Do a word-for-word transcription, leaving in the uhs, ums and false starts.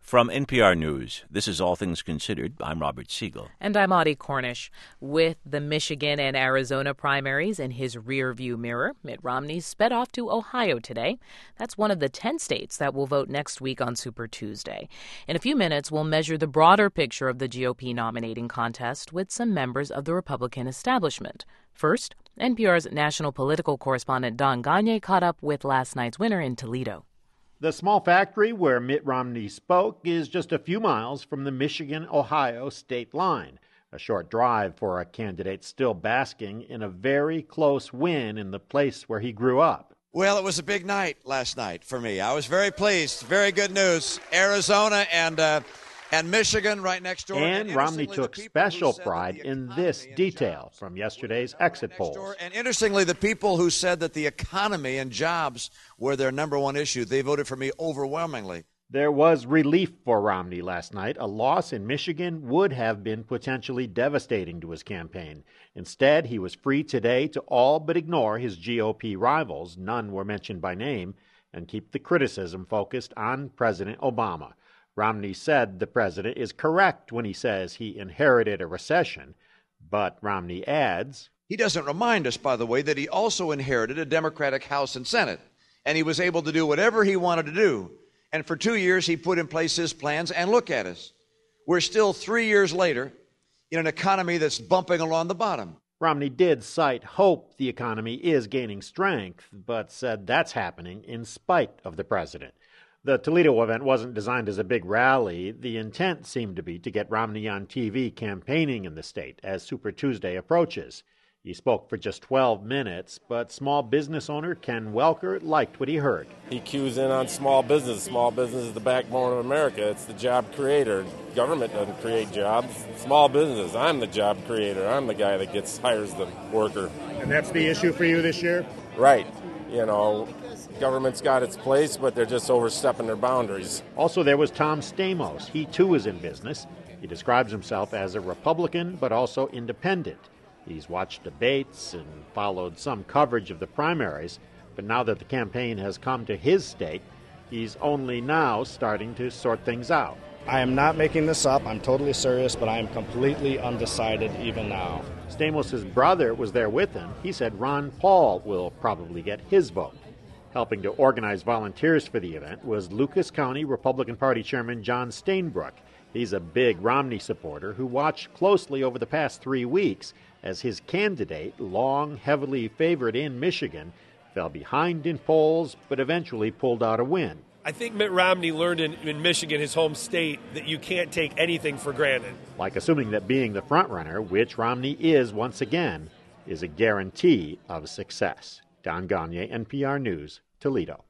From N P R News, this is All Things Considered. I'm Robert Siegel. And I'm Audie Cornish. With the Michigan and Arizona primaries in his rearview mirror, Mitt Romney sped off to Ohio today. That's one of the ten states that will vote next week on Super Tuesday. In a few minutes, we'll measure the broader picture of the G O P nominating contest with some members of the Republican establishment. First, N P R's national political correspondent Don Gonyea caught up with last night's winner in Toledo. The small factory where Mitt Romney spoke is just a few miles from the Michigan-Ohio state line, a short drive for a candidate still basking in a very close win in the place where he grew up. Well, it was a big night last night for me. I was very pleased. Very good news. Arizona and uh, and Michigan right next door. And, and Romney took special pride in this detail jobs from yesterday's exit polls. And interestingly, the people who said that the economy and jobs were their number one issue, they voted for me overwhelmingly. There was relief for Romney last night. A loss in Michigan would have been potentially devastating to his campaign. Instead, he was free today to all but ignore his G O P rivals, none were mentioned by name, and keep the criticism focused on President Obama. Romney said the president is correct when he says he inherited a recession, but Romney adds, he doesn't remind us, by the way, that he also inherited a Democratic House and Senate, and he was able to do whatever he wanted to do. And for two years, he put in place his plans, and look at us. We're still three years later in an economy that's bumping along the bottom. Romney did cite hope the economy is gaining strength, but said that's happening in spite of the president. The Toledo event wasn't designed as a big rally. The intent seemed to be to get Romney on T V campaigning in the state as Super Tuesday approaches. He spoke for just twelve minutes, but small business owner Ken Welker liked what he heard. He cues in on small business. Small business is the backbone of America. It's the job creator. Government doesn't create jobs. Small business. I'm the job creator. I'm the guy that gets hires the worker. And that's the issue for you this year? Right. You know, government's got its place, but they're just overstepping their boundaries. Also, there was Tom Stamos. He, too, is in business. He describes himself as a Republican, but also independent. He's watched debates and followed some coverage of the primaries, but now that the campaign has come to his state, he's only now starting to sort things out. I am not making this up. I'm totally serious, but I am completely undecided even now. Stamos' brother was there with him. He said Ron Paul will probably get his vote. Helping to organize volunteers for the event was Lucas County Republican Party Chairman John Stainbrook. He's a big Romney supporter who watched closely over the past three weeks as his candidate, long heavily favored in Michigan, fell behind in polls but eventually pulled out a win. I think Mitt Romney learned in, in Michigan, his home state, that you can't take anything for granted. Like assuming that being the frontrunner, which Romney is once again, is a guarantee of success. Don Gonyea, N P R News, Toledo.